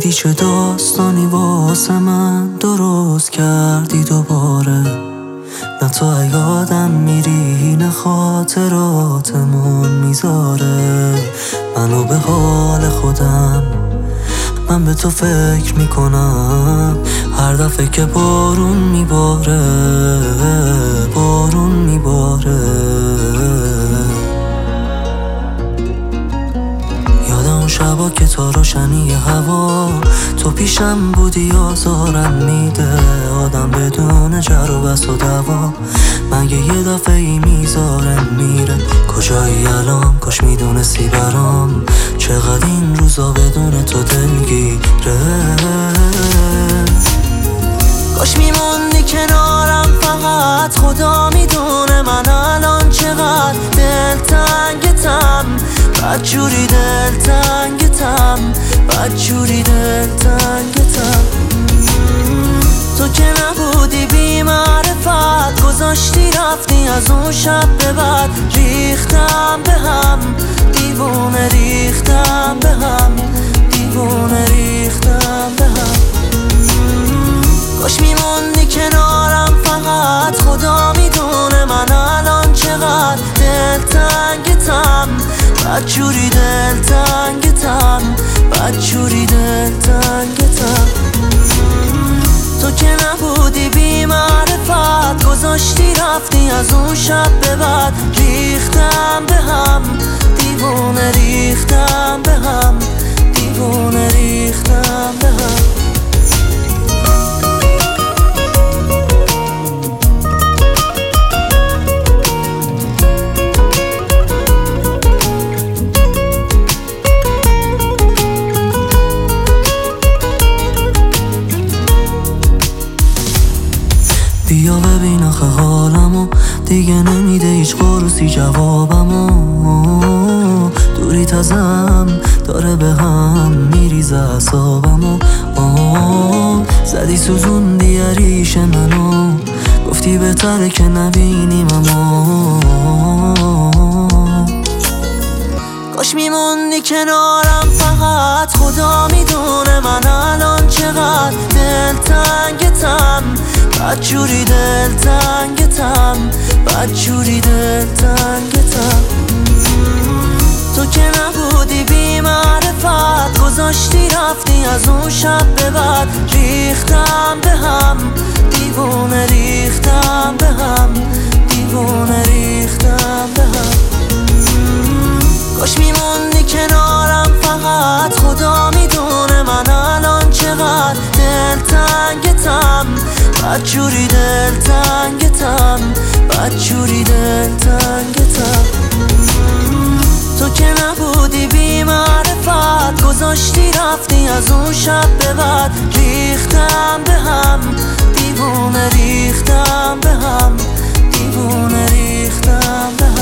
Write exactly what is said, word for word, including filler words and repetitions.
دیدی چه داستانی واسه من درست کردی دوباره. نه تو یادم میری نه خاطراتمون میذاره منو به حال خودم. من به تو فکر میکنم هر دفعه که بارون میباره بارون میباره. یادم اون شبا که تا روشنی هوا تو پیشم بودی آزارم میده آدم بدون جر و بس و دوا. مگه یه دفعه ای میذاره میره کجایی الان؟ کاش میدونستی برام چقدر این روزا بدون تو دلگیره. کاش میموندی کنارم فقط خدا میدونه من الان چقدر دلتنگتم. بدجوری دلتنگتم بدجوری دلتنگتم. تو که نبودی بی معرفت گذاشتی رفتی از اون شب به بعد. ریختم به هم دیوونه ریختم به هم دیوونه ریختم به هم. کاش میموندی کنارم فقط خدا میدونه من الان چقدر دلتنگتم. بدجوری دلتنگتم بدجوری دلتنگتم. تو که نبودی بی معرفت گذاشتی رفتی از اون شب به بعد. ریختم به هم دیوونه ریختم به هم دیوونه ریختم به هم. بیا ببین آخه حالمو دیگه نمیده هیچ قرصی جوابمو. دوریت ازم داره به هم میریزه اعصابمو. زدی سوزوندی ریش منو گفتی بهتره که نبینیم اما. کاش میموندی کنارم فقط خدا میدونه من الان چقدر دلتنگتم. بدجوری دلتنگتم بدجوری دلتنگتم. تو که نبودی بی معرفت گذاشتی رفتی از اون شب به بعد. ریختم به هم دیوونه ریختم به هم دیوونه ریختم به هم. کاش میموندی کنارم فقط خدا میدونه من الان چقدر دلتنگتم. بدجوری دلتنگتم بدجوری دلتنگتم. تو که نبودی بی معرفت گذاشتی رفتی از اون شب به بعد. ریختم به هم دیوونه ریختم به هم دیوونه ریختم به هم.